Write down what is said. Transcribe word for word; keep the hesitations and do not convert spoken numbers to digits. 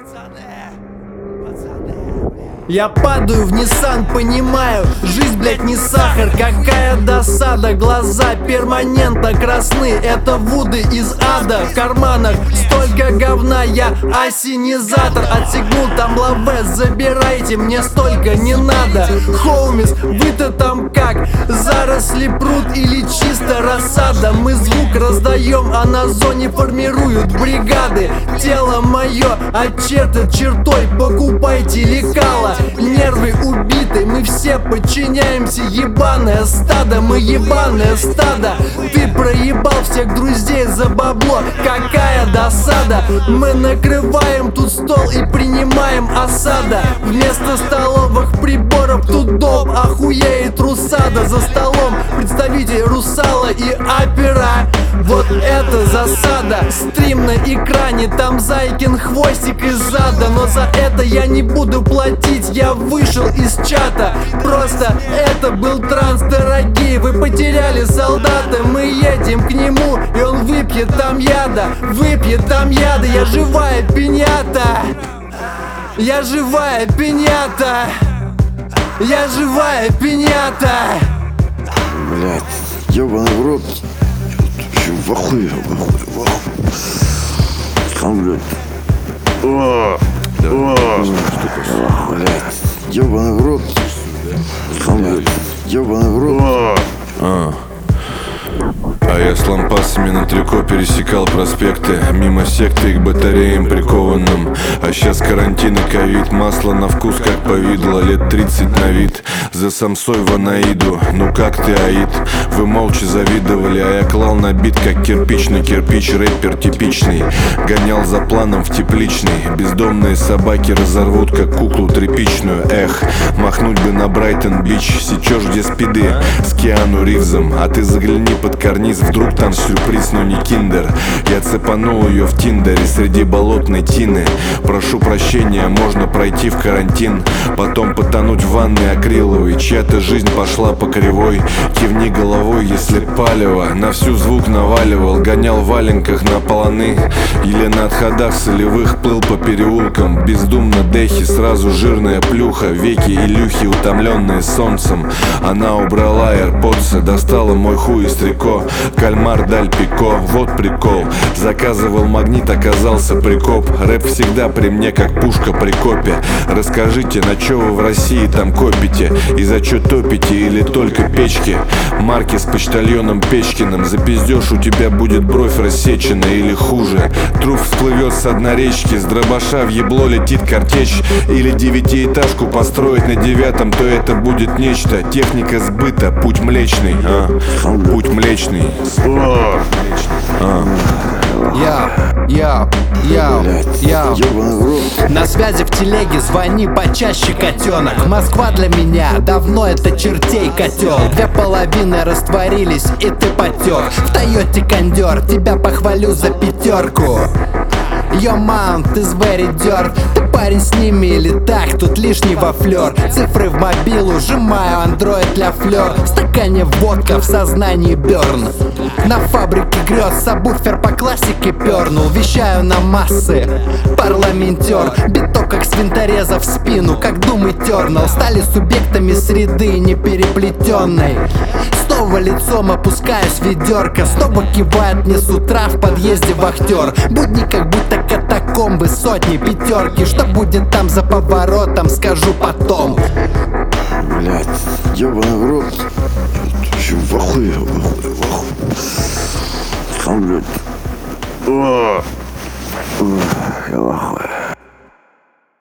Я падаю в Nissan, понимаю, жизнь, блять, не сахар. Какая досада, глаза перманентно красны. Это вуды из ада, в карманах столько говна. Я осенизатор, отсигнул там лаве. Забирайте, мне столько не надо. Хоумис, вы-то там как? Заросли пруд или чисто рассада? Мы звук раздаем, а на зоне формируют бригады. Тело мое очертит чертой, покупайте лекала. Нервы убиты, мы все подчиняемся. Ебаное стадо, мы ебаное стадо. Ты проебал всех друзей за бабло, какая досада. Мы накрываем тут стол и принимаем осада. Вместо столовых приборов тут дом охуеет русада. За столом представитель русала и опера. Вот это засада. Стрим на экране, там Зайкин хвостик из зада. Но за это я не буду платить, я вышел из чата. Просто это был транс, дорогие. Вы потеряли солдата, мы едем к нему, и он выпьет там яда. Выпьет там яда, я живая пинята. Я живая пинята. Я живая пинята. Блять, ебаный в рот. Я в ахуе, в ахуе, в ахуе. Сам, блядь. О, о, блядь, ебаный в рот. Сам, блядь, ебаный в рот. А. А я с лампасами на трико пересекал проспекты, мимо секты к батареям прикованным. А щас карантин и ковид, масло на вкус как повидло, лет тридцать на вид. За самсой в Анаиду, ну как ты, Аид? Вы молча завидовали, а я клал на бит как кирпичный кирпич. Рэпер типичный, гонял за планом в тепличный. Бездомные собаки разорвут как куклу тряпичную. Эх, махнуть бы на Брайтон-Бич. Сечешь где спиды с Киану Ривзом, а ты загляни под карниз, вдруг там сюрприз, но не киндер. Я цепанул ее в тиндере среди болотной тины. Прошу прощения, можно пройти в карантин, потом потонуть в ванной акриловой. Чья-то жизнь пошла по кривой. Кивни головой, если палево. На всю звук наваливал, гонял в валенках на полоны. Или на отходах солевых плыл по переулкам. Бездумно дехи, сразу жирная плюха. Веки Илюхи, утомленные солнцем. Она убрала AirPods, достала мой хуй из трико. Кальмар даль пико, вот прикол. Заказывал магнит, оказался прикоп. Рэп всегда при мне, как пушка при копе. Расскажите, на чё вы в России там копите? И за чё топите или только печки? Марки с почтальоном Печкиным. За пиздёж у тебя будет бровь рассечена или хуже. Труп всплывет с дна речки, с дробаша в ебло летит картечь. Или девятиэтажку построить на девятом, то это будет нечто. Техника сбыта, путь млечный, а? Путь млечный. О! А. Яу, яу, яу, яу. Ебаный в рот. На связи в телеге, звони почаще, котенок. Москва для меня давно это чертей котел. Две половины растворились, и ты потек. В Тойоте кондер, тебя похвалю за пятерку. Yo man, ты very dirt. Ты парень с ними или так, тут лишнего флёр. Цифры в мобилу, сжимаю андроид для флёр. В стакане водка, в сознании берн. На фабрике грез, сабвуфер по классике пернул. Вещаю на массы, парламентер. Биток как с винтореза в спину, как Doom Eternal. Стали субъектами среды непереплетенной. Снова лицом опускаюсь в ведерко. Снова кивает мне с утра в подъезде вахтер. Будни как будто катакомбы, сотни, пятерки. Что будет там за поворотом, скажу потом. Блять, ебаный в рот. Я в ахуе, в ахуе, в ахуе. Сам, блядь. О, я в ахуе.